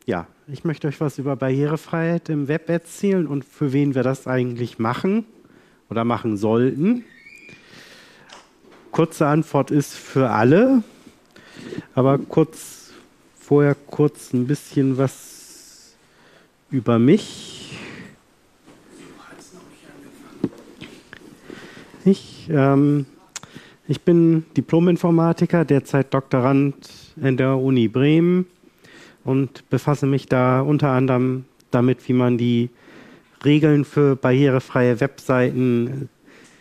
Ja, ich möchte euch was über Barrierefreiheit im Web erzählen und für wen wir das eigentlich machen oder machen sollten. Kurze Antwort ist für alle, aber vorher kurz ein bisschen was über mich. Ich bin Diplom-Informatiker, derzeit Doktorand an der Uni Bremen und befasse mich da unter anderem damit, wie man die Regeln für barrierefreie Webseiten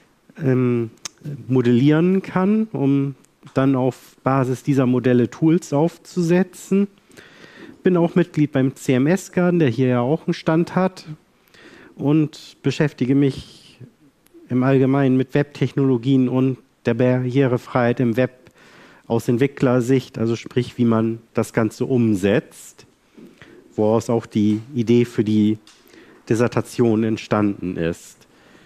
modellieren kann, um dann auf Basis dieser Modelle Tools aufzusetzen. Bin auch Mitglied beim CMS-Garden, der hier ja auch einen Stand hat, und beschäftige mich im Allgemeinen mit Webtechnologien und der Barrierefreiheit im Web aus Entwicklersicht, also sprich, wie man das Ganze umsetzt, woraus auch die Idee für die Dissertation entstanden ist.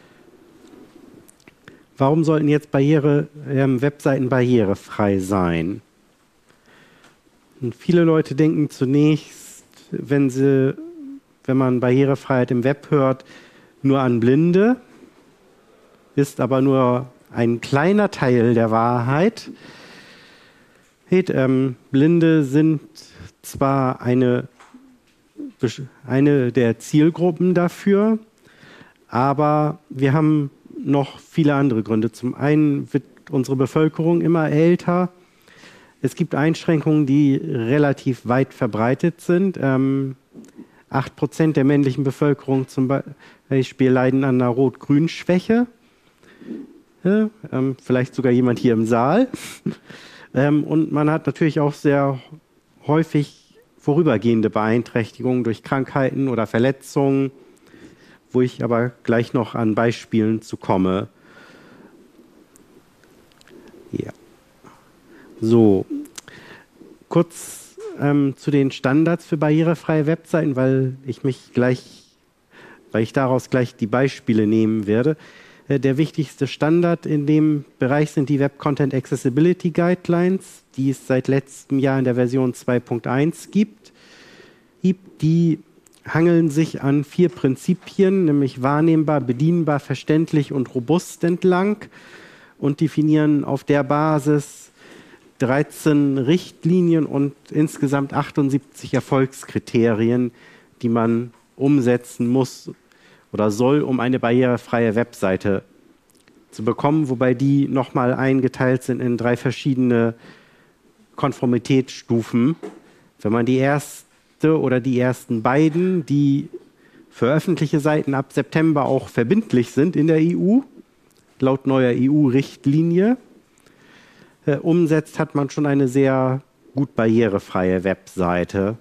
Warum sollten jetzt Webseiten barrierefrei sein? Und viele Leute denken zunächst, wenn man Barrierefreiheit im Web hört, nur an Blinde, ist aber nur ein kleiner Teil der Wahrheit. Blinde sind zwar eine der Zielgruppen dafür, aber wir haben noch viele andere Gründe. Zum einen wird unsere Bevölkerung immer älter. Es gibt Einschränkungen, die relativ weit verbreitet sind. 8% der männlichen Bevölkerung zum Beispiel leiden an einer Rot-Grün-Schwäche. Vielleicht sogar jemand hier im Saal. Und man hat natürlich auch sehr häufig vorübergehende Beeinträchtigungen durch Krankheiten oder Verletzungen, wo ich aber gleich noch an Beispielen zu komme. Ja. So, kurz zu den Standards für barrierefreie Webseiten, weil ich daraus gleich die Beispiele nehmen werde. Der wichtigste Standard in dem Bereich sind die Web Content Accessibility Guidelines, die es seit letztem Jahr in der Version 2.1 gibt. Die hangeln sich an 4 Prinzipien, nämlich wahrnehmbar, bedienbar, verständlich und robust entlang und definieren auf der Basis 13 Richtlinien und insgesamt 78 Erfolgskriterien, die man umsetzen muss oder soll, um eine barrierefreie Webseite zu bekommen, wobei die nochmal eingeteilt sind in 3 verschiedene Konformitätsstufen. Wenn man die erste oder die ersten beiden, die für öffentliche Seiten ab September auch verbindlich sind in der EU, laut neuer EU-Richtlinie, umsetzt, hat man schon eine sehr gut barrierefreie Webseite.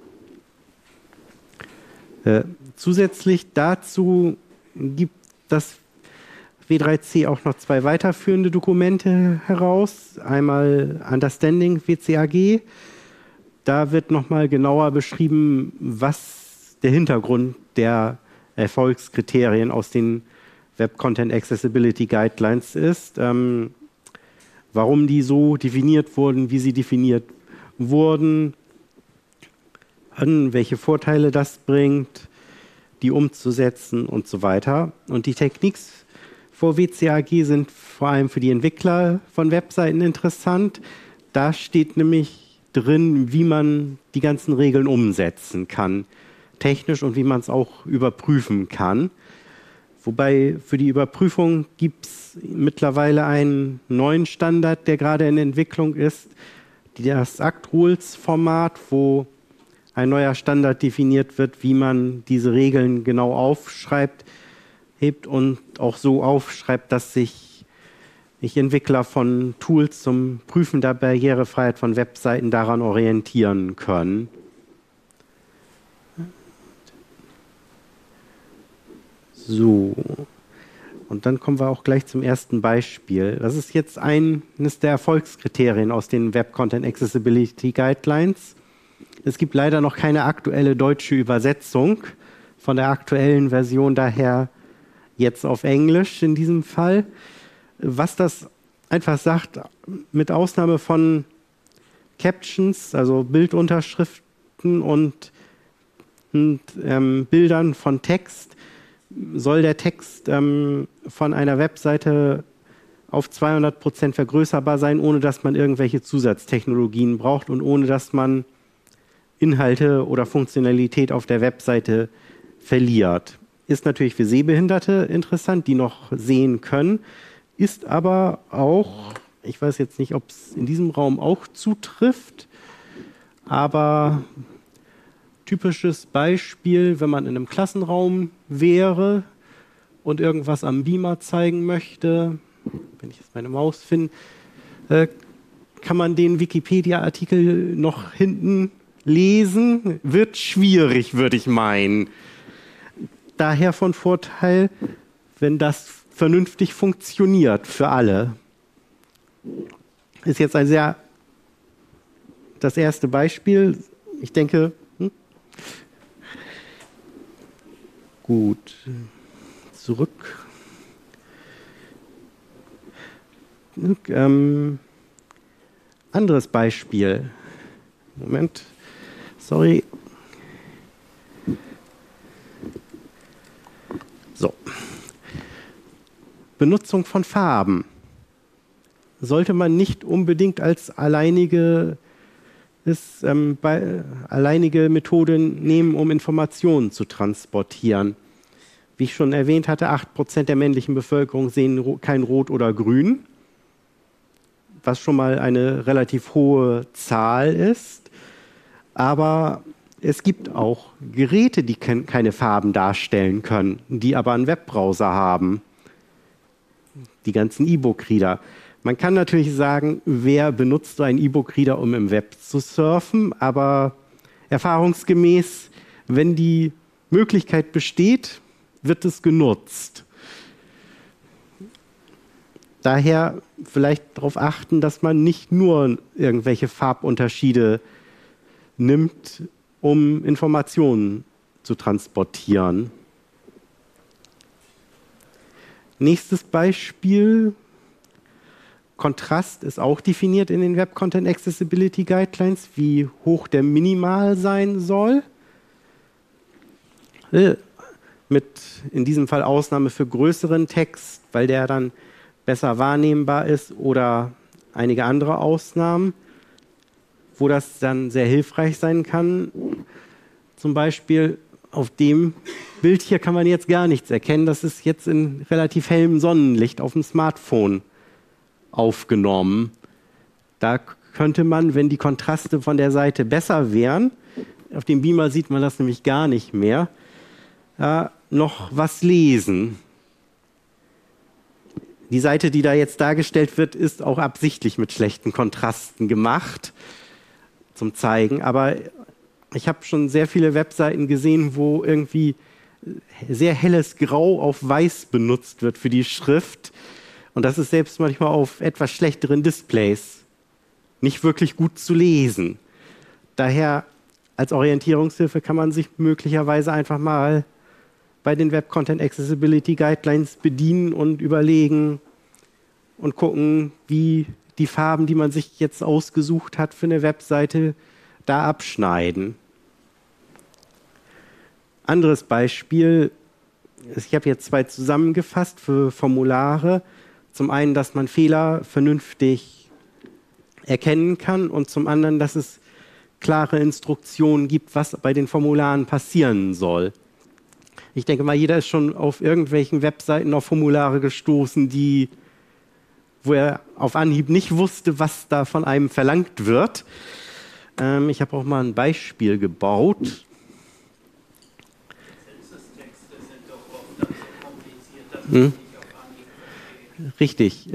Zusätzlich dazu gibt das W3C auch noch 2 weiterführende Dokumente heraus. Einmal Understanding WCAG. Da wird nochmal genauer beschrieben, was der Hintergrund der Erfolgskriterien aus den Web Content Accessibility Guidelines ist. Warum die so definiert wurden, wie sie definiert wurden, welche Vorteile das bringt, die umzusetzen und so weiter. Und die Techniques vor WCAG sind vor allem für die Entwickler von Webseiten interessant. Da steht nämlich drin, wie man die ganzen Regeln umsetzen kann, technisch, und wie man es auch überprüfen kann. Wobei für die Überprüfung gibt es mittlerweile einen neuen Standard, der gerade in Entwicklung ist, das ACT-Rules-Format, wo ein neuer Standard definiert wird, wie man diese Regeln genau aufschreibt, hebt und auch so aufschreibt, dass sich Entwickler von Tools zum Prüfen der Barrierefreiheit von Webseiten daran orientieren können. So, und dann kommen wir auch gleich zum ersten Beispiel. Das ist jetzt eines der Erfolgskriterien aus den Web Content Accessibility Guidelines. Es gibt leider noch keine aktuelle deutsche Übersetzung von der aktuellen Version, daher jetzt auf Englisch in diesem Fall. Was das einfach sagt, mit Ausnahme von Captions, also Bildunterschriften und Bildern von Text soll der Text von einer Webseite auf 200% vergrößerbar sein, ohne dass man irgendwelche Zusatztechnologien braucht und ohne dass man Inhalte oder Funktionalität auf der Webseite verliert. Ist natürlich für Sehbehinderte interessant, die noch sehen können, ist aber auch, ich weiß jetzt nicht, ob es in diesem Raum auch zutrifft, aber typisches Beispiel, wenn man in einem Klassenraum wäre und irgendwas am Beamer zeigen möchte, wenn ich jetzt meine Maus finde, kann man den Wikipedia-Artikel noch hinten lesen? Wird schwierig, würde ich meinen. Daher von Vorteil, wenn das vernünftig funktioniert für alle. Ist jetzt das erste Beispiel. Ich denke, gut, zurück. Anderes Beispiel. Moment, sorry. So. Benutzung von Farben sollte man nicht unbedingt als alleinige Methode nehmen, um Informationen zu transportieren. Wie ich schon erwähnt hatte, 8% der männlichen Bevölkerung sehen kein Rot oder Grün, was schon mal eine relativ hohe Zahl ist. Aber es gibt auch Geräte, die keine Farben darstellen können, die aber einen Webbrowser haben. Die ganzen E-Book-Reader. Man kann natürlich sagen, wer benutzt so einen E-Book-Reader, um im Web zu surfen, aber erfahrungsgemäß, wenn die Möglichkeit besteht, wird es genutzt. Daher vielleicht darauf achten, dass man nicht nur irgendwelche Farbunterschiede nimmt, um Informationen zu transportieren. Nächstes Beispiel. Kontrast ist auch definiert in den Web Content Accessibility Guidelines, wie hoch der minimal sein soll. Mit in diesem Fall Ausnahme für größeren Text, weil der dann besser wahrnehmbar ist, oder einige andere Ausnahmen, wo das dann sehr hilfreich sein kann. Zum Beispiel auf dem Bild hier kann man jetzt gar nichts erkennen. Das ist jetzt in relativ hellem Sonnenlicht auf dem Smartphone aufgenommen. Da könnte man, wenn die Kontraste von der Seite besser wären, auf dem Beamer sieht man das nämlich gar nicht mehr, noch was lesen. Die Seite, die da jetzt dargestellt wird, ist auch absichtlich mit schlechten Kontrasten gemacht zum Zeigen. Aber ich habe schon sehr viele Webseiten gesehen, wo irgendwie sehr helles Grau auf Weiß benutzt wird für die Schrift. Und das ist selbst manchmal auf etwas schlechteren Displays nicht wirklich gut zu lesen. Daher als Orientierungshilfe kann man sich möglicherweise einfach mal bei den Web Content Accessibility Guidelines bedienen und überlegen und gucken, wie die Farben, die man sich jetzt ausgesucht hat für eine Webseite, da abschneiden. Anderes Beispiel, ich habe jetzt 2 zusammengefasst für Formulare. Zum einen, dass man Fehler vernünftig erkennen kann und zum anderen, dass es klare Instruktionen gibt, was bei den Formularen passieren soll. Ich denke mal, jeder ist schon auf irgendwelchen Webseiten auf Formulare gestoßen, wo er auf Anhieb nicht wusste, was da von einem verlangt wird. Ich habe auch mal ein Beispiel gebaut. Zensus-Texte sind doch oft dann so kompliziert, dass man nicht auf Anhieb. Richtig.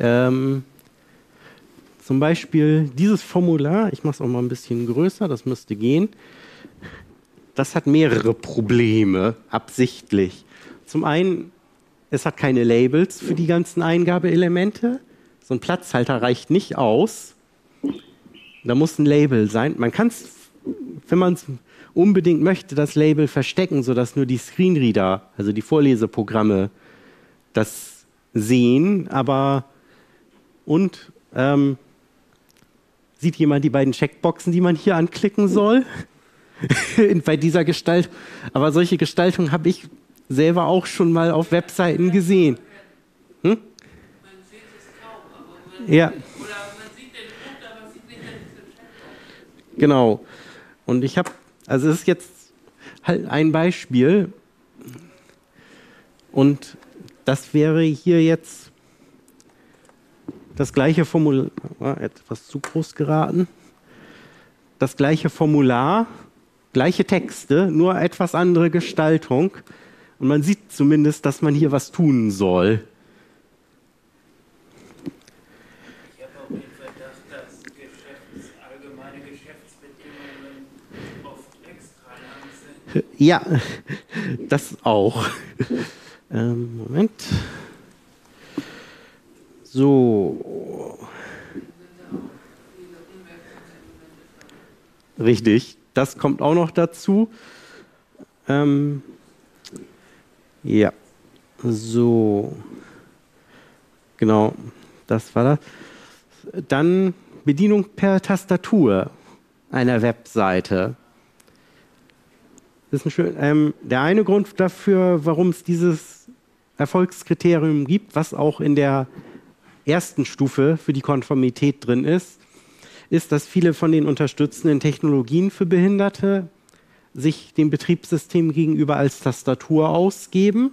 Zum Beispiel dieses Formular, ich mache es auch mal ein bisschen größer, das müsste gehen. Das hat mehrere Probleme, absichtlich. Zum einen, es hat keine Labels für die ganzen Eingabeelemente. So ein Platzhalter reicht nicht aus. Da muss ein Label sein. Man kann es, wenn man es unbedingt möchte, das Label verstecken, sodass nur die Screenreader, also die Vorleseprogramme, das sehen. Aber sieht jemand die beiden Checkboxen, die man hier anklicken soll? bei dieser Gestalt. Aber solche Gestaltung habe ich selber auch schon mal auf Webseiten gesehen. Hm? Man sieht es kaum, aber man, Ja, oder man sieht den Punkt, aber man sieht nicht, dass es ein Chatbot ist. genau. Und ich habe, also es ist jetzt halt ein Beispiel. Und das wäre hier jetzt das gleiche Formular, etwas zu groß geraten. Das gleiche Formular, gleiche Texte, nur etwas andere Gestaltung. Und man sieht zumindest, dass man hier was tun soll. Ich habe auch den Verdacht, dass allgemeine Geschäftsbedingungen oft extra lang sind. Ja, das auch. Moment. So. Richtig, das kommt auch noch dazu. Ja, so. Genau, das war das. Dann Bedienung per Tastatur einer Webseite. Das ist der eine Grund dafür, warum es dieses Erfolgskriterium gibt, was auch in der ersten Stufe für die Konformität drin ist, dass viele von den unterstützenden Technologien für Behinderte sich dem Betriebssystem gegenüber als Tastatur ausgeben.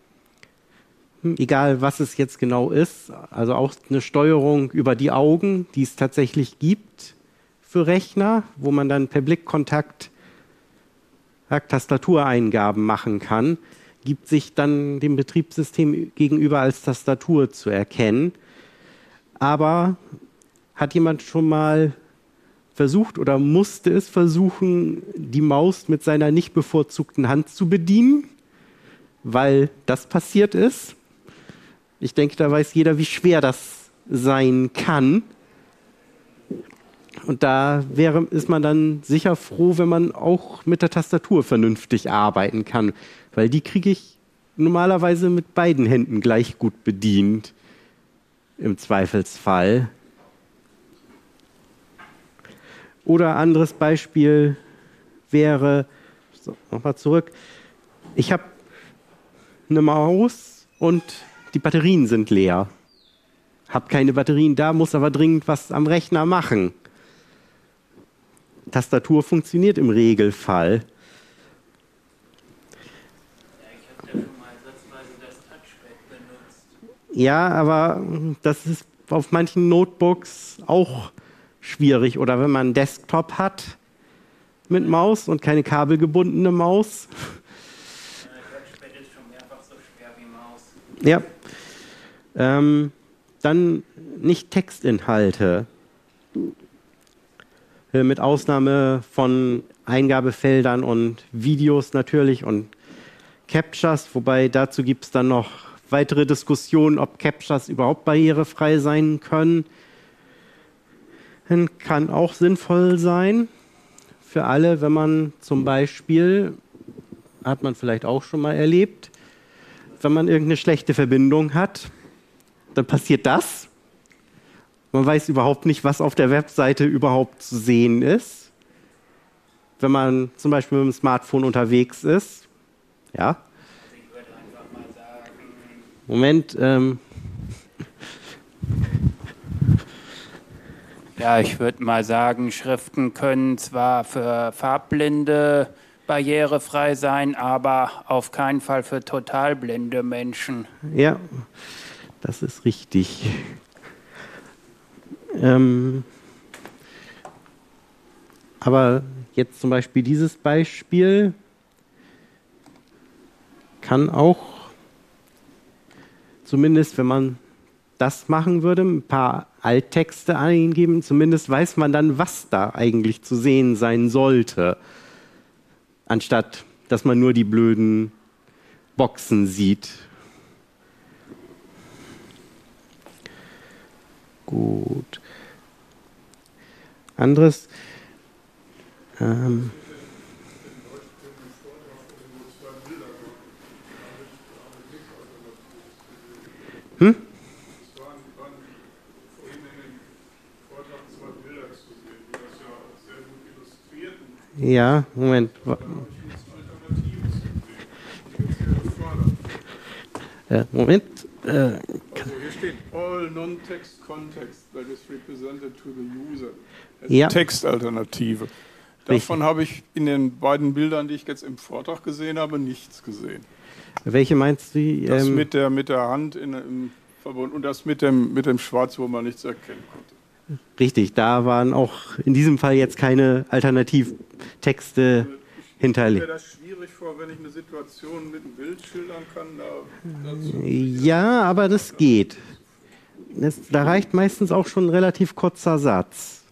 Egal, was es jetzt genau ist. Also auch eine Steuerung über die Augen, die es tatsächlich gibt für Rechner, wo man dann per Blickkontakt Tastatureingaben machen kann, gibt sich dann dem Betriebssystem gegenüber als Tastatur zu erkennen. Aber hat jemand schon mal versucht oder musste es versuchen, die Maus mit seiner nicht bevorzugten Hand zu bedienen, weil das passiert ist? Ich denke, da weiß jeder, wie schwer das sein kann. Und da ist man dann sicher froh, wenn man auch mit der Tastatur vernünftig arbeiten kann, weil die kriege ich normalerweise mit beiden Händen gleich gut bedient, im Zweifelsfall. Oder anderes Beispiel wäre, so, nochmal zurück, ich habe eine Maus und die Batterien sind leer. Habe keine Batterien da, muss aber dringend was am Rechner machen. Tastatur funktioniert im Regelfall. Ja, ich habe da schon mal ersatzweise das Touchpad benutzt. Ja, aber das ist auf manchen Notebooks auch schwierig. Oder wenn man einen Desktop hat mit Maus und keine kabelgebundene Maus. Touchpad ist schon mehrfach so schwer wie Maus. Ja. Dann nicht Textinhalte. Mit Ausnahme von Eingabefeldern und Videos natürlich und Captchas, wobei dazu gibt es dann noch weitere Diskussionen, ob Captchas überhaupt barrierefrei sein können. Kann auch sinnvoll sein für alle, wenn man zum Beispiel, hat man vielleicht auch schon mal erlebt, wenn man irgendeine schlechte Verbindung hat, dann passiert das. Man weiß überhaupt nicht, was auf der Webseite überhaupt zu sehen ist. Wenn man zum Beispiel mit dem Smartphone unterwegs ist. Ja. Ich würde einfach mal sagen, Moment. ja, ich würde mal sagen, Schriften können zwar für Farblinde barrierefrei sein, aber auf keinen Fall für totalblinde Menschen. Ja, das ist richtig. Aber jetzt zum Beispiel dieses Beispiel kann auch, zumindest wenn man das machen würde, ein paar Alttexte eingeben, zumindest weiß man dann, was da eigentlich zu sehen sein sollte, anstatt dass man nur die blöden Boxen sieht. Gut. Anderes. Ja, Moment. Moment. Also hier steht all non-text context that is represented to the user. Ja. Textalternative. Davon habe ich in den beiden Bildern, die ich jetzt im Vortrag gesehen habe, nichts gesehen. Welche meinst du? Das mit der Hand im Verbund und das mit dem Schwarz, wo man nichts erkennen konnte. Richtig, da waren auch in diesem Fall jetzt keine Alternativtexte hinterlegt. Mir das schwierig vor, wenn ich eine Situation mit einem Bild schildern kann. Ja, aber das geht. Da reicht meistens auch schon ein relativ kurzer Satz.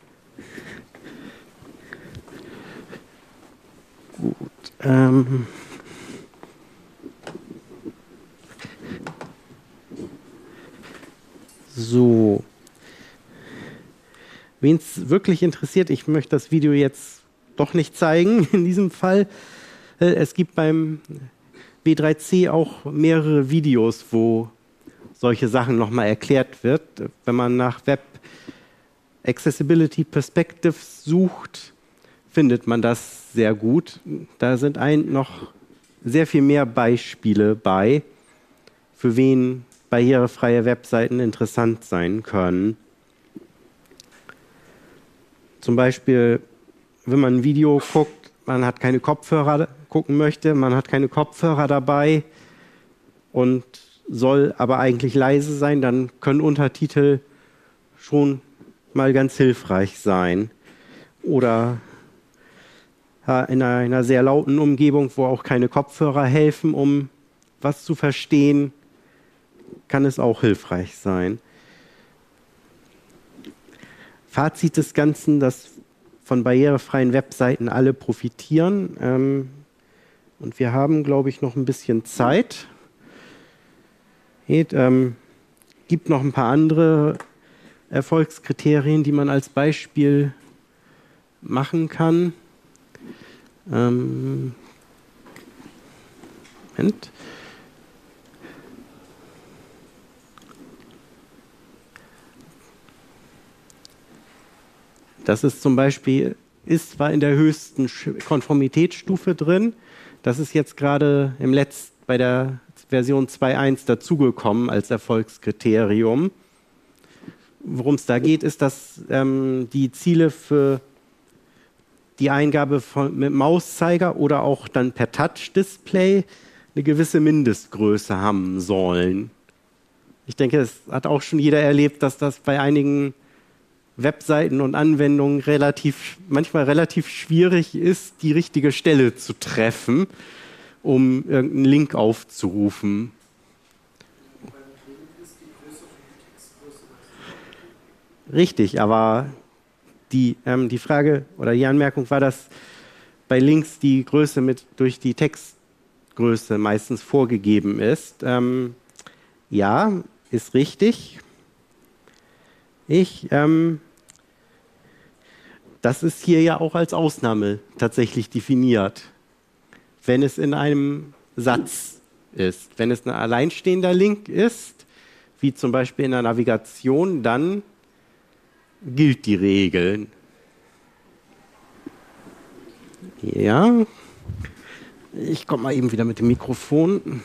Gut. So. Wen es wirklich interessiert, ich möchte das Video jetzt doch nicht zeigen in diesem Fall. Es gibt beim W3C auch mehrere Videos, wo solche Sachen nochmal erklärt wird. Wenn man nach Web Accessibility Perspectives sucht, findet man das sehr gut. Da sind noch sehr viel mehr Beispiele bei, für wen barrierefreie Webseiten interessant sein können. Zum Beispiel, wenn man ein Video guckt, man hat keine Kopfhörer gucken möchte, man hat keine Kopfhörer dabei und soll aber eigentlich leise sein, dann können Untertitel schon mal ganz hilfreich sein. Oder in einer sehr lauten Umgebung, wo auch keine Kopfhörer helfen, um was zu verstehen, kann es auch hilfreich sein. Fazit des Ganzen, dass von barrierefreien Webseiten alle profitieren. Und wir haben, glaube ich, noch ein bisschen Zeit. Gibt noch ein paar andere Erfolgskriterien, die man als Beispiel machen kann. Moment. Das ist zum Beispiel, ist zwar in der höchsten Konformitätsstufe drin, das ist jetzt gerade bei der Version 2.1 dazugekommen als Erfolgskriterium. Worum es da geht, ist, dass die Ziele für die Eingabe mit Mauszeiger oder auch dann per Touch-Display eine gewisse Mindestgröße haben sollen. Ich denke, es hat auch schon jeder erlebt, dass das bei einigen Webseiten und Anwendungen manchmal relativ schwierig ist, die richtige Stelle zu treffen, um irgendeinen Link aufzurufen. Richtig, aber die Frage oder die Anmerkung war, dass bei Links die Größe durch die Textgröße meistens vorgegeben ist. Ja, ist richtig. Das ist hier ja auch als Ausnahme tatsächlich definiert, wenn es in einem Satz ist. Wenn es ein alleinstehender Link ist, wie zum Beispiel in der Navigation, dann gilt die Regel. Ja, ich komme mal eben wieder mit dem Mikrofon.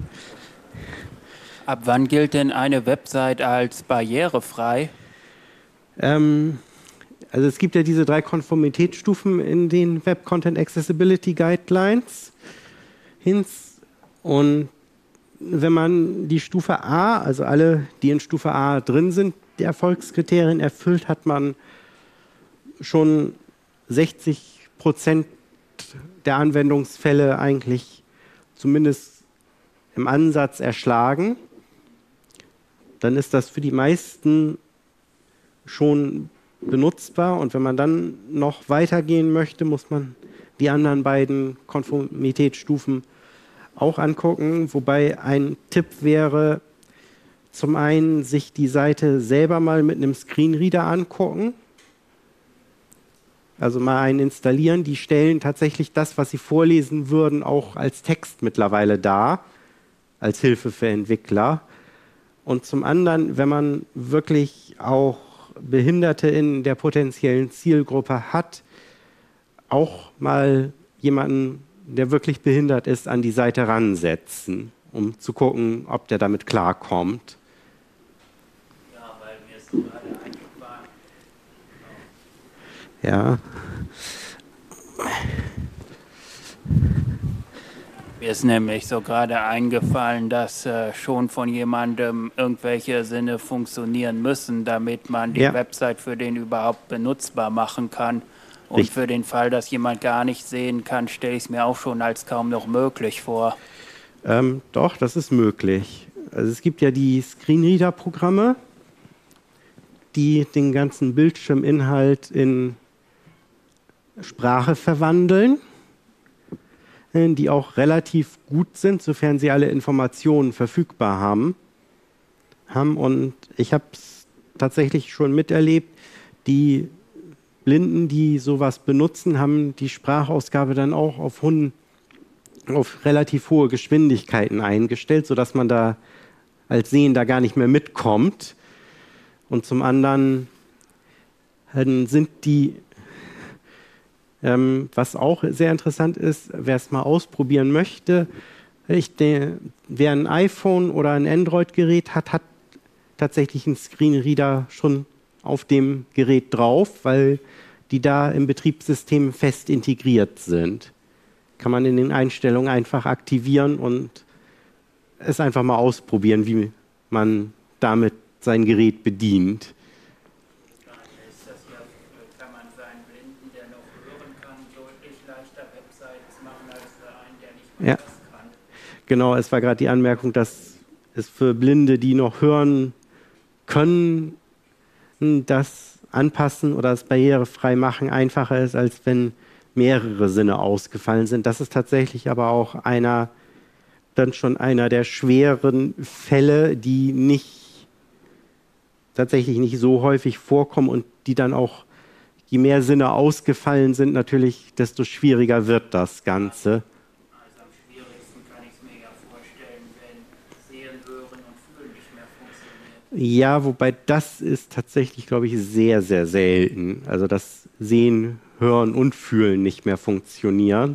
Ab wann gilt denn eine Website als barrierefrei? Also es gibt ja diese 3 Konformitätsstufen in den Web Content Accessibility Guidelines. Und wenn man die Stufe A, also alle, die in Stufe A drin sind, die Erfolgskriterien erfüllt, hat man schon 60% der Anwendungsfälle eigentlich zumindest im Ansatz erschlagen. Dann ist das für die meisten schon benutzbar. Und wenn man dann noch weitergehen möchte, muss man die anderen beiden Konformitätsstufen auch angucken. Wobei ein Tipp wäre, zum einen sich die Seite selber mal mit einem Screenreader angucken. Also mal einen installieren. Die stellen tatsächlich das, was sie vorlesen würden, auch als Text mittlerweile dar, als Hilfe für Entwickler. Und zum anderen, wenn man wirklich auch Behinderte in der potenziellen Zielgruppe hat, auch mal jemanden, der wirklich behindert ist, an die Seite ransetzen, um zu gucken, ob der damit klarkommt. Ja, weil mir ist so gerade eingefallen. Ja. Mir ist nämlich so gerade eingefallen, dass schon von jemandem irgendwelche Sinne funktionieren müssen, damit man die Website für den überhaupt benutzbar machen kann. Und für den Fall, dass jemand gar nicht sehen kann, stelle ich es mir auch schon als kaum noch möglich vor. Doch, das ist möglich. Also es gibt ja die Screenreader-Programme, die den ganzen Bildschirminhalt in Sprache verwandeln, die auch relativ gut sind, sofern sie alle Informationen verfügbar haben. Und ich habe es tatsächlich schon miterlebt, die Blinden, die sowas benutzen, haben die Sprachausgabe dann auch auf relativ hohe Geschwindigkeiten eingestellt, sodass man da als Sehender gar nicht mehr mitkommt. Und zum anderen sind die, was auch sehr interessant ist, wer es mal ausprobieren möchte, wer ein iPhone oder ein Android-Gerät hat, hat tatsächlich einen Screenreader schon auf dem Gerät drauf, weil die da im Betriebssystem fest integriert sind. Kann man in den Einstellungen einfach aktivieren und es einfach mal ausprobieren, wie man damit sein Gerät bedient. Kann man für einen Blinden, der noch hören kann, deutlich leichter Websites machen als für einen, der nicht mehr das kann. Genau, es war gerade die Anmerkung, dass es für Blinde, die noch hören können, das anpassen oder das barrierefrei machen einfacher ist, als wenn mehrere Sinne ausgefallen sind. Das ist tatsächlich aber auch einer der schweren Fälle, die tatsächlich nicht so häufig vorkommen und die dann auch, je mehr Sinne ausgefallen sind, natürlich, desto schwieriger wird das Ganze. Also am schwierigsten kann ich es mir ja vorstellen, wenn Sehen, Hören und Fühlen nicht mehr funktioniert. Ja, wobei das ist tatsächlich, glaube ich, sehr, sehr selten. Also dass Sehen, Hören und Fühlen nicht mehr funktionieren.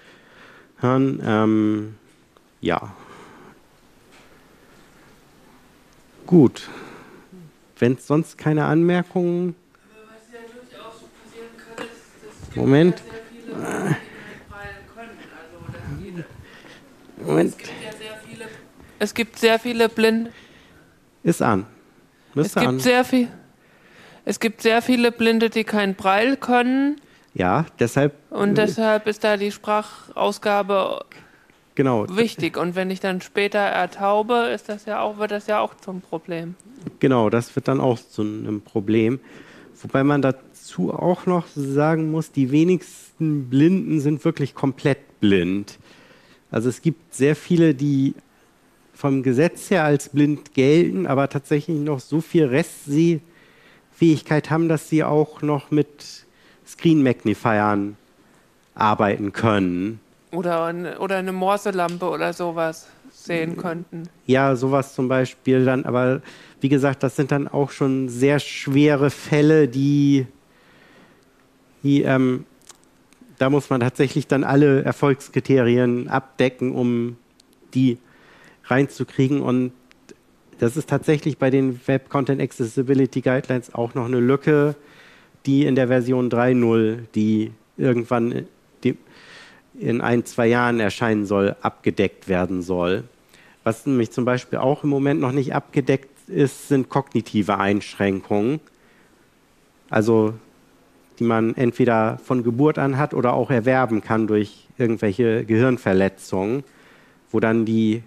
Ja. Gut. Wenn es sonst keine Anmerkungen... Was ja durchaus passieren kann, ist, dass Moment. sehr viele Leute, die Braille können. Also, Moment. Es gibt sehr viele Blinde. Ist an. Es gibt sehr viele Blinde, die kein Braille können. Ja, deshalb... Und deshalb ist da die Sprachausgabe wichtig. Und wenn ich dann später ertaube, wird das ja auch zum Problem. Genau, das wird dann auch zu einem Problem. Wobei man dazu auch noch sagen muss, die wenigsten Blinden sind wirklich komplett blind. Also es gibt sehr viele, die vom Gesetz her als blind gelten, aber tatsächlich noch so viel Restsehfähigkeit haben, dass sie auch noch mit Screen Magnifiern arbeiten können. Oder eine Morselampe oder sowas sehen könnten. Ja, sowas zum Beispiel dann, aber wie gesagt, das sind dann auch schon sehr schwere Fälle, da muss man tatsächlich dann alle Erfolgskriterien abdecken, um die reinzukriegen. Und das ist tatsächlich bei den Web Content Accessibility Guidelines auch noch eine Lücke, die in der Version 3.0, die irgendwann in 1-2 Jahren erscheinen soll, abgedeckt werden soll. Was nämlich zum Beispiel auch im Moment noch nicht abgedeckt ist, sind kognitive Einschränkungen. Also die man entweder von Geburt an hat oder auch erwerben kann durch irgendwelche Gehirnverletzungen, wo dann die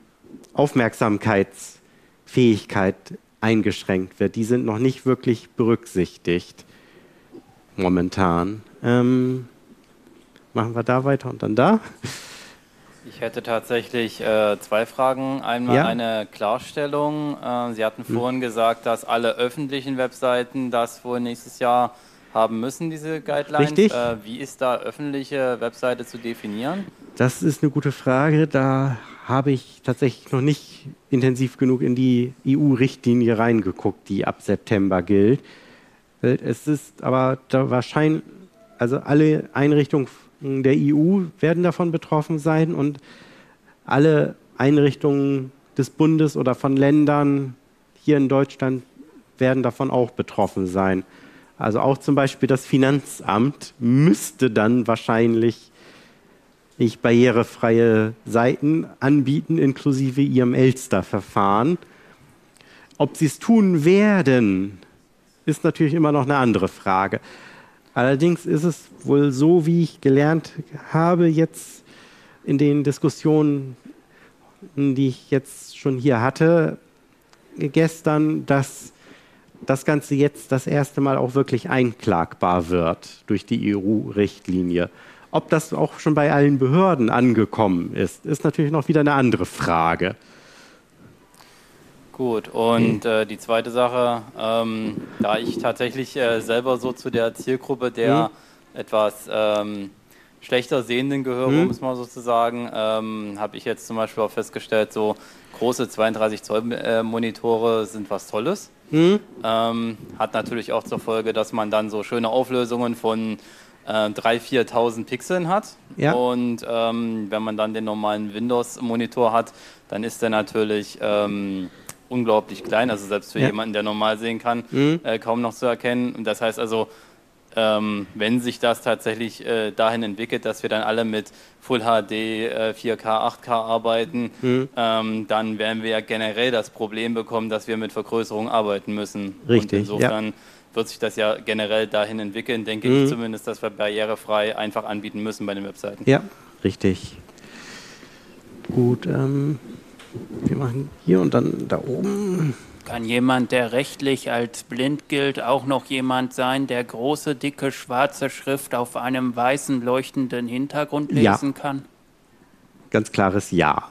Aufmerksamkeitsfähigkeit eingeschränkt wird. Die sind noch nicht wirklich berücksichtigt momentan. Machen wir da weiter und dann da. Ich hätte tatsächlich 2 Fragen. Einmal eine Klarstellung. Sie hatten vorhin gesagt, dass alle öffentlichen Webseiten das wohl nächstes Jahr haben müssen, diese Guidelines. Richtig. Wie ist da öffentliche Webseite zu definieren? Das ist eine gute Frage. Da habe ich tatsächlich noch nicht intensiv genug in die EU-Richtlinie reingeguckt, die ab September gilt. Es ist aber da wahrscheinlich also alle Einrichtungen der EU werden davon betroffen sein und alle Einrichtungen des Bundes oder von Ländern hier in Deutschland werden davon auch betroffen sein. Also auch zum Beispiel das Finanzamt müsste dann wahrscheinlich nicht barrierefreie Seiten anbieten, inklusive ihrem Elster-Verfahren. Ob sie es tun werden, ist natürlich immer noch eine andere Frage. Allerdings ist es wohl so, wie ich gelernt habe jetzt in den Diskussionen, die ich jetzt schon hier hatte, gestern, dass das Ganze jetzt das erste Mal auch wirklich einklagbar wird durch die EU-Richtlinie. Ob das auch schon bei allen Behörden angekommen ist, ist natürlich noch wieder eine andere Frage. Gut, und die zweite Sache, da ich tatsächlich selber so zu der Zielgruppe der etwas schlechter Sehenden gehöre, um es mal so zu sagen, habe ich jetzt zum Beispiel auch festgestellt, so große 32 Zoll Monitore sind was Tolles. Hat natürlich auch zur Folge, dass man dann so schöne Auflösungen von 3.000, 4.000 Pixeln hat. Ja. Und wenn man dann den normalen Windows-Monitor hat, dann ist der natürlich unglaublich klein, also selbst für jemanden, der normal sehen kann, kaum noch zu erkennen. Und das heißt also, wenn sich das tatsächlich dahin entwickelt, dass wir dann alle mit Full HD, 4K, 8K arbeiten, dann werden wir ja generell das Problem bekommen, dass wir mit Vergrößerung arbeiten müssen. Richtig. Und insofern wird sich das ja generell dahin entwickeln, denke ich zumindest, dass wir barrierefrei einfach anbieten müssen bei den Webseiten. Ja, richtig. Gut, wir machen hier und dann da oben. Kann jemand, der rechtlich als blind gilt, auch noch jemand sein, der große, dicke, schwarze Schrift auf einem weißen, leuchtenden Hintergrund lesen kann? Ganz klares Ja.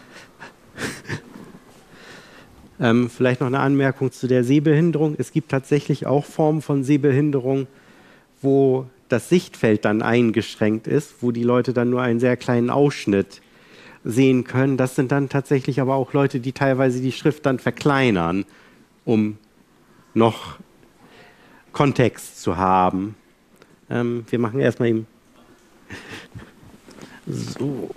Vielleicht noch eine Anmerkung zu der Sehbehinderung. Es gibt tatsächlich auch Formen von Sehbehinderung, wo das Sichtfeld dann eingeschränkt ist, wo die Leute dann nur einen sehr kleinen Ausschnitt sehen können. Das sind dann tatsächlich aber auch Leute, die teilweise die Schrift dann verkleinern, um noch Kontext zu haben. Wir machen erstmal eben so.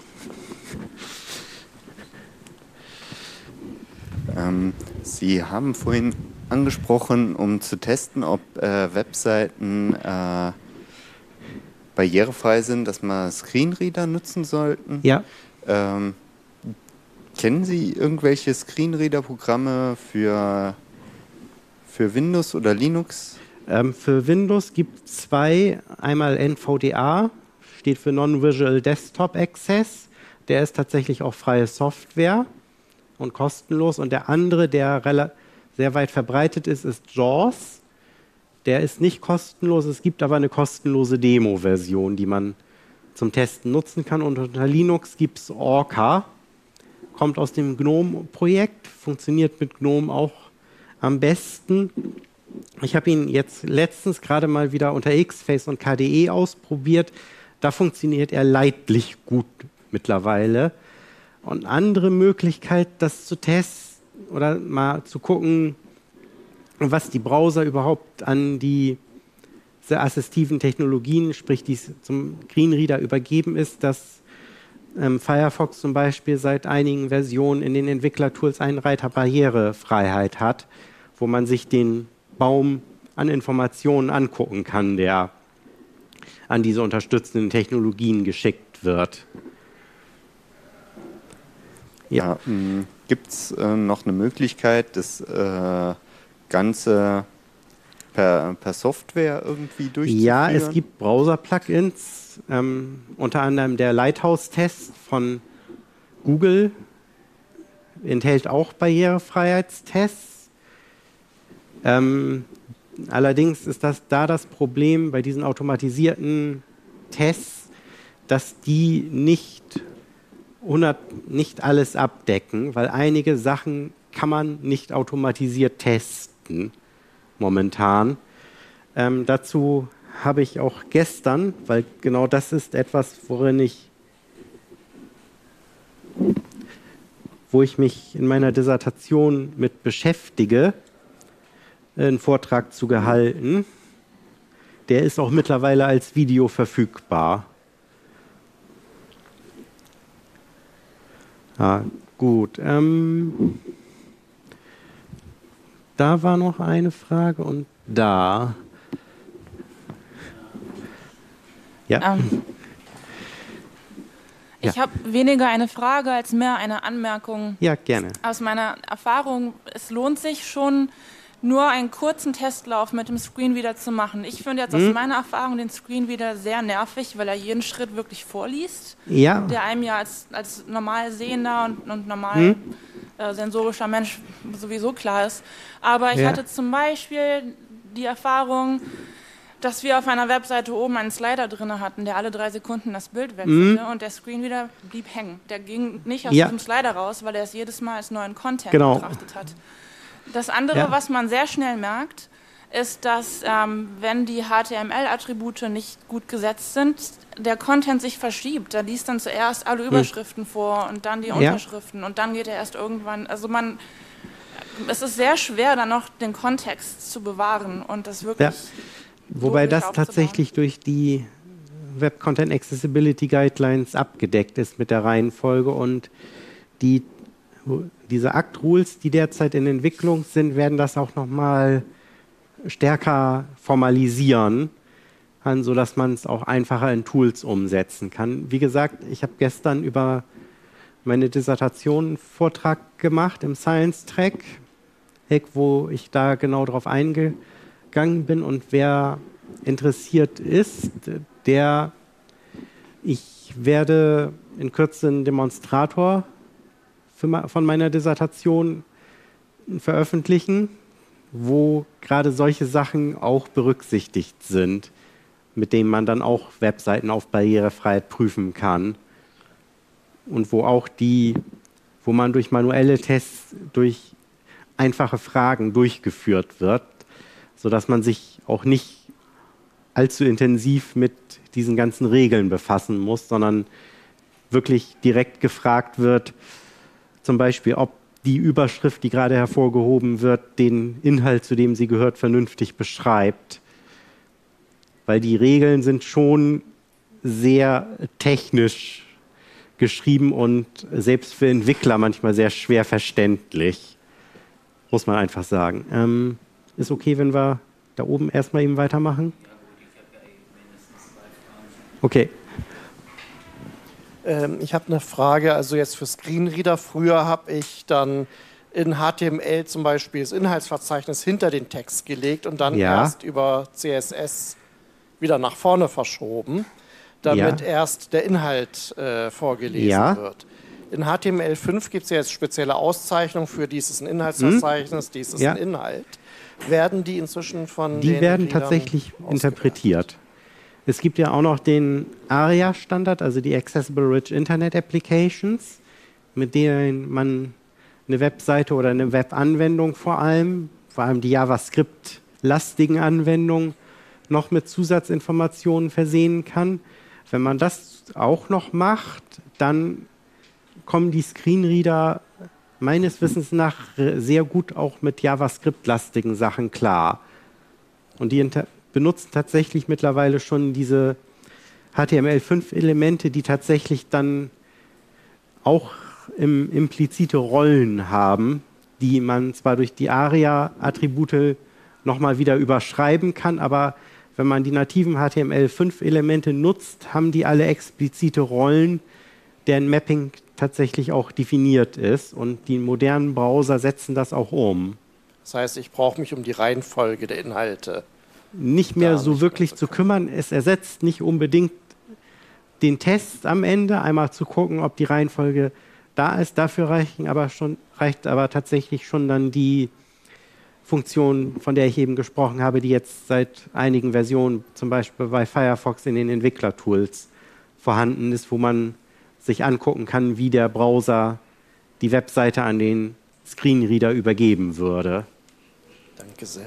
Sie haben vorhin angesprochen, um zu testen, ob Webseiten barrierefrei sind, dass man Screenreader nutzen sollten. Ja. Kennen Sie irgendwelche Screenreader-Programme für Windows oder Linux? Für Windows gibt es zwei. Einmal NVDA, steht für Non-Visual Desktop Access. Der ist tatsächlich auch freie Software und kostenlos. Und der andere, der sehr weit verbreitet ist, ist JAWS. Der ist nicht kostenlos, es gibt aber eine kostenlose Demo-Version, die man zum Testen nutzen kann. Und unter Linux gibt es Orca, kommt aus dem GNOME-Projekt, funktioniert mit GNOME auch am besten. Ich habe ihn jetzt letztens gerade mal wieder unter Xface und KDE ausprobiert. Da funktioniert er leidlich gut mittlerweile. Und andere Möglichkeit, das zu testen oder mal zu gucken, was die Browser überhaupt an diese assistiven Technologien, sprich die zum Screenreader übergeben ist, dass Firefox zum Beispiel seit einigen Versionen in den Entwicklertools einen Reiter Barrierefreiheit hat, wo man sich den Baum an Informationen angucken kann, der an diese unterstützenden Technologien geschickt wird. Ja, gibt es noch eine Möglichkeit, das Ganze per Software irgendwie durchzuführen? Ja, es gibt Browser-Plugins, unter anderem der Lighthouse-Test von Google enthält auch Barrierefreiheitstests. Allerdings ist das Problem bei diesen automatisierten Tests, dass die nicht alles abdecken, weil einige Sachen kann man nicht automatisiert testen momentan. Dazu habe ich auch gestern, weil genau das ist etwas, wo ich mich in meiner Dissertation mit beschäftige, einen Vortrag zu gehalten. der ist auch mittlerweile als Video verfügbar. Gut. Da war noch eine Frage und da. Ja. Ich habe weniger eine Frage als mehr eine Anmerkung. Ja, gerne. Aus meiner Erfahrung, es lohnt sich schon, nur einen kurzen Testlauf mit dem Screenreader zu machen. Ich finde jetzt aus meiner Erfahrung den Screenreader sehr nervig, weil er jeden Schritt wirklich vorliest, der einem ja als normal sehender und normal sensorischer Mensch sowieso klar ist. Aber ich hatte zum Beispiel die Erfahrung, dass wir auf einer Webseite oben einen Slider drin hatten, der alle 3 Sekunden das Bild wechselte und der Screenreader blieb hängen. Der ging nicht aus diesem Slider raus, weil er es jedes Mal als neuen Content betrachtet hat. Das andere, was man sehr schnell merkt, ist, dass wenn die HTML-Attribute nicht gut gesetzt sind, der Content sich verschiebt. Der liest dann zuerst alle Überschriften vor und dann die Unterschriften und dann geht er erst irgendwann. Also es ist sehr schwer, dann noch den Kontext zu bewahren und das wirklich. Wobei das tatsächlich durch die Web Content Accessibility Guidelines abgedeckt ist mit der Reihenfolge und diese ACT-Rules, die derzeit in Entwicklung sind, werden das auch nochmal stärker formalisieren, sodass man es auch einfacher in Tools umsetzen kann. Wie gesagt, ich habe gestern über meine Dissertation einen Vortrag gemacht im Science Track, wo ich da genau drauf eingegangen bin und wer interessiert ist, ich werde in Kürze einen Demonstrator von meiner Dissertation veröffentlichen, wo gerade solche Sachen auch berücksichtigt sind, mit denen man dann auch Webseiten auf Barrierefreiheit prüfen kann und wo man durch manuelle Tests, durch einfache Fragen durchgeführt wird, sodass man sich auch nicht allzu intensiv mit diesen ganzen Regeln befassen muss, sondern wirklich direkt gefragt wird, zum Beispiel, ob die Überschrift, die gerade hervorgehoben wird, den Inhalt, zu dem sie gehört, vernünftig beschreibt. Weil die Regeln sind schon sehr technisch geschrieben und selbst für Entwickler manchmal sehr schwer verständlich, muss man einfach sagen. Ist okay, wenn wir da oben erstmal eben weitermachen? Okay. Ich habe eine Frage, also jetzt für Screenreader. Früher habe ich dann in HTML zum Beispiel das Inhaltsverzeichnis hinter den Text gelegt und dann erst über CSS wieder nach vorne verschoben, damit erst der Inhalt vorgelesen wird. In HTML5 gibt es ja jetzt spezielle Auszeichnungen für dieses ein Inhaltsverzeichnis, dieses ein Inhalt. Werden die inzwischen von den werden tatsächlich interpretiert. Es gibt ja auch noch den ARIA-Standard, also die Accessible Rich Internet Applications, mit denen man eine Webseite oder eine Webanwendung vor allem die JavaScript-lastigen Anwendungen, noch mit Zusatzinformationen versehen kann. Wenn man das auch noch macht, dann kommen die Screenreader meines Wissens nach sehr gut auch mit JavaScript-lastigen Sachen klar. Und die benutzen tatsächlich mittlerweile schon diese HTML5-Elemente, die tatsächlich dann auch implizite Rollen haben, die man zwar durch die ARIA-Attribute nochmal wieder überschreiben kann, aber wenn man die nativen HTML5-Elemente nutzt, haben die alle explizite Rollen, deren Mapping tatsächlich auch definiert ist und die modernen Browser setzen das auch um. Das heißt, ich brauche mich um die Reihenfolge der Inhalte nicht mehr so wirklich zu kümmern. Es ersetzt nicht unbedingt den Test am Ende, einmal zu gucken, ob die Reihenfolge da ist. Dafür reicht aber tatsächlich schon dann die Funktion, von der ich eben gesprochen habe, die jetzt seit einigen Versionen, zum Beispiel bei Firefox in den Entwicklertools vorhanden ist, wo man sich angucken kann, wie der Browser die Webseite an den Screenreader übergeben würde. Danke sehr.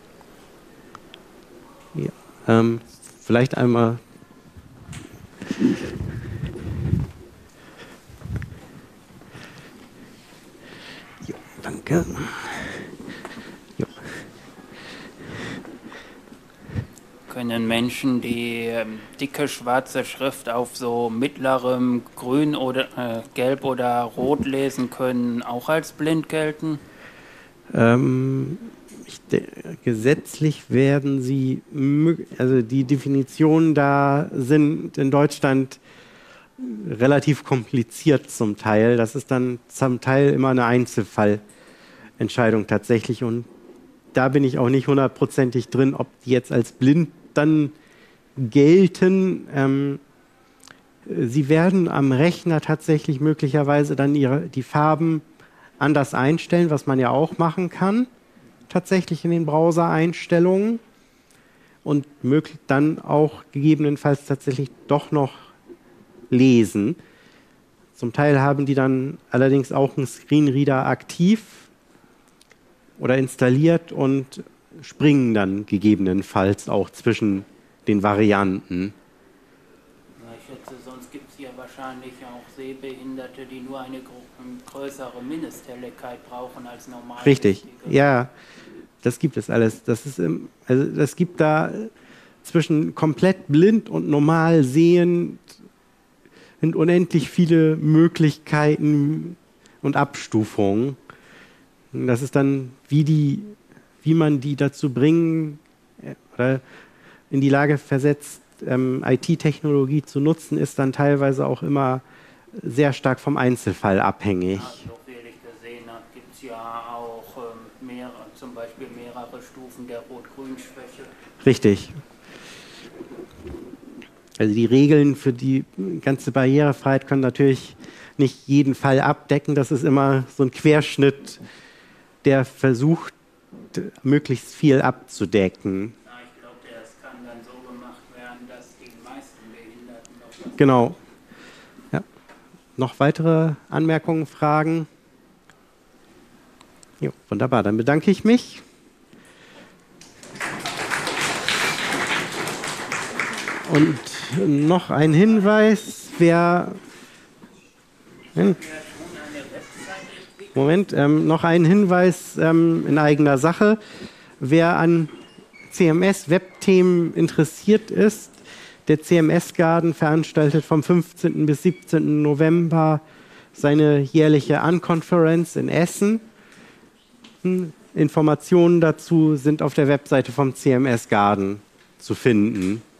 Ja, vielleicht einmal. Ja, danke. Ja. Können Menschen, die dicke schwarze Schrift auf so mittlerem Grün oder Gelb oder Rot lesen können, auch als blind gelten? Gesetzlich werden sie, also die Definitionen da sind in Deutschland relativ kompliziert zum Teil. Das ist dann zum Teil immer eine Einzelfallentscheidung tatsächlich. Und da bin ich auch nicht hundertprozentig drin, ob die jetzt als blind dann gelten. Sie werden am Rechner tatsächlich möglicherweise dann die Farben anders einstellen, was man ja auch machen kann, tatsächlich in den Browser-Einstellungen und dann auch gegebenenfalls tatsächlich doch noch lesen. Zum Teil haben die dann allerdings auch einen Screenreader aktiv oder installiert und springen dann gegebenenfalls auch zwischen den Varianten. Ich schätze, sonst gibt es ja wahrscheinlich auch Sehbehinderte, die nur eine größere Mindesthelligkeit brauchen als normal. Richtig, ja, das gibt es alles. Das gibt da zwischen komplett blind und normal sehend sind unendlich viele Möglichkeiten und Abstufungen. Das ist dann, wie man die dazu bringen oder in die Lage versetzt, IT-Technologie zu nutzen, ist dann teilweise auch immer sehr stark vom Einzelfall abhängig. Ja, so viel ich gesehen habe, gibt es ja auch zum Beispiel mehrere Stufen der Rot-Grün-Schwäche. Richtig. Also die Regeln für die ganze Barrierefreiheit können natürlich nicht jeden Fall abdecken. Das ist immer so ein Querschnitt, der versucht, möglichst viel abzudecken. Ja, ich glaube, das kann dann so gemacht werden, dass die meisten Behinderten noch was. Genau. Ja. Noch weitere Anmerkungen, Fragen? Jo, wunderbar, dann bedanke ich mich. Und noch ein Hinweis, noch ein Hinweis in eigener Sache. Wer an CMS-Webthemen interessiert ist, der CMS-Garden veranstaltet vom 15. bis 17. November seine jährliche Unconference in Essen. Informationen dazu sind auf der Webseite vom CMS-Garden zu finden.